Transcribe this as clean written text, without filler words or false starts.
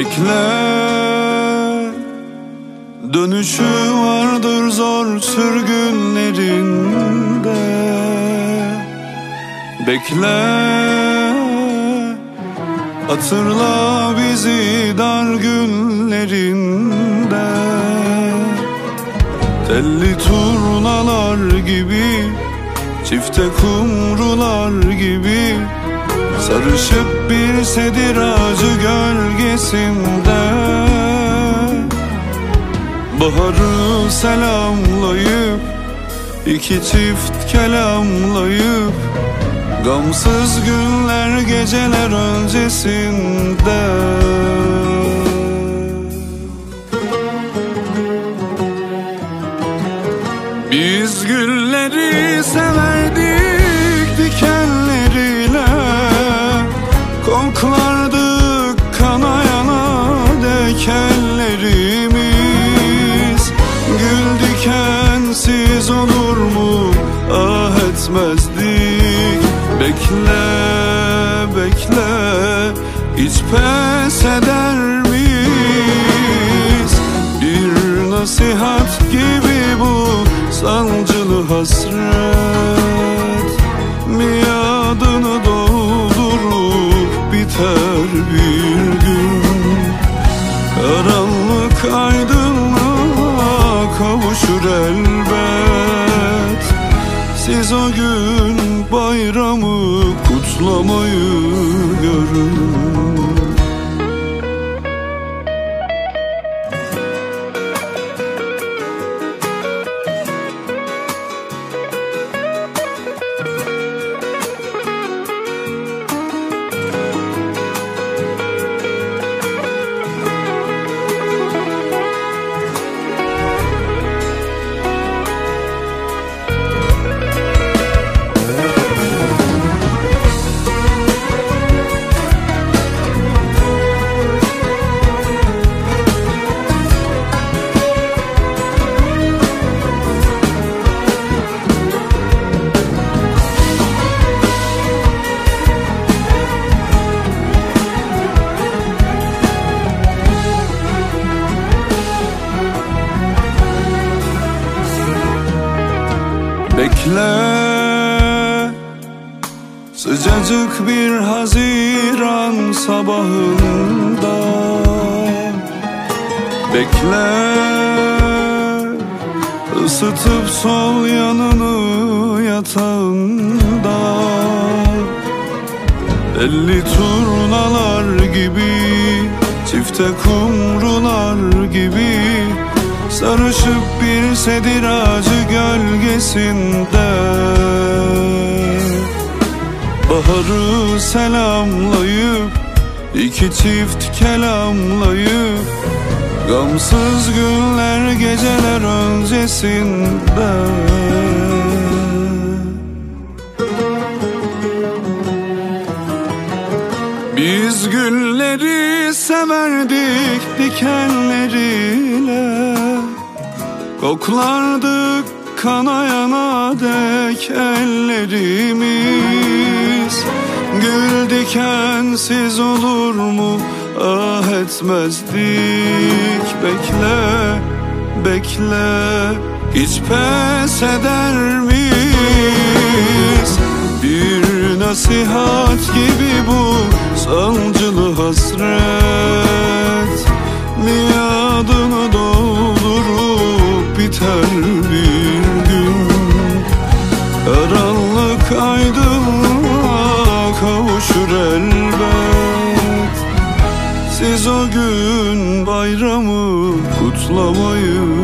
Bekle, dönüşü vardır zor sürgünlerinde. Bekle, hatırla bizi dar günlerinde. Telli turnalar gibi, çifte kumrular gibi, sarışıp bir sedir ağacı gölgesinde. Baharı selamlayıp, iki çift kelamlayıp, gamsız günler geceler öncesinde. Biz gülleri severdik dikenleriyle, koklardık kanayana dek ellerimiz. Gül dikensiz olur mu ah etmezdik. Bekle, bekle, hiç pes eder miyiz? Bir nasihat gibi bu sancılı hasret, miadını doldurup biter bir gün. Karanlık aydınlığa kavuşur elbet. Siz o gün bayramı kutlamayı görün. Bekle, sıcacık bir Haziran sabahında. Bekle, ısıtıp sol yanını yatağında. Elli turnalar gibi, çifte kumrular gibi, sarışıp bir sedir ağacı gölgesinde. Baharı selamlayıp, iki çift kelamlayıp, gamsız günler geceler öncesinde. Biz gülleri severdik dikenleriyle, koklardık kanayana dek ellerimiz. Gül dikensiz olur mu ah etmezdik. Bekle, bekle, hiç pes eder miyiz? Bir nasihat gibi bu sancılı hasret, miadını doldurup biter bir gün. Karanlık aydınlığa kavuşur elbet. Siz o gün bayramı kutlamayı